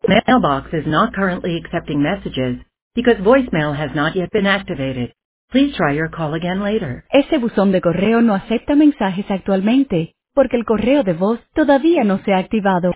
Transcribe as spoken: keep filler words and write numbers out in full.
Mailbox is not currently accepting messages because voicemail has not yet been activated. Please try your call again later. Ese buzón de correo no acepta mensajes actualmente porque el correo de voz todavía no se ha activado.